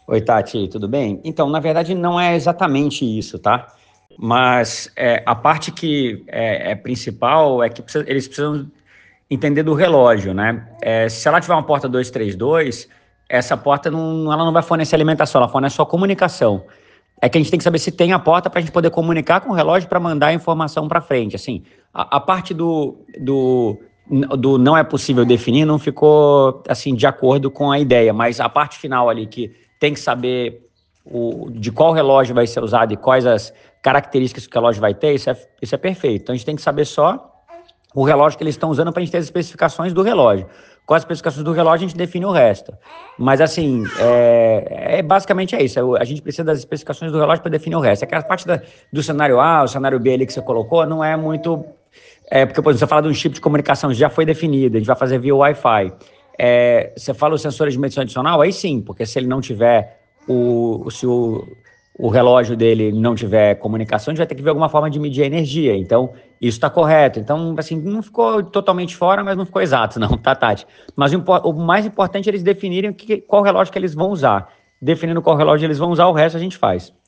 Oi, Tati, tudo bem? Então, na verdade, não é exatamente isso, tá? Mas a parte que é principal é que eles precisam entender do relógio, né? Se ela tiver uma porta 232, essa porta ela não vai fornecer alimentação, ela fornece só comunicação. É que a gente tem que saber se tem a porta para a gente poder comunicar com o relógio para mandar a informação para frente. Assim, a parte do não é possível definir não ficou assim de acordo com a ideia, mas a parte final ali que tem que saber de qual relógio vai ser usado e quais as características que o relógio vai ter, isso é perfeito. Então a gente tem que saber só o relógio que eles estão usando para a gente ter as especificações do relógio. Com as especificações do relógio, a gente define o resto. Mas, assim, basicamente é isso. A gente precisa das especificações do relógio para definir o resto. Aquela parte do cenário A, o cenário B ali que você colocou, não é muito. Porque, por exemplo, você fala de um chip de comunicação, já foi definido, a gente vai fazer via Wi-Fi. Você fala os sensores de medição adicional, aí sim, porque se ele não tiver se o relógio dele não tiver comunicação, a gente vai ter que ver alguma forma de medir a energia. Então, isso está correto. Então, assim, não ficou totalmente fora, mas não ficou exato, não, tá, Tati? Mas o mais importante é eles definirem qual relógio que eles vão usar. Definindo qual relógio eles vão usar, o resto a gente faz.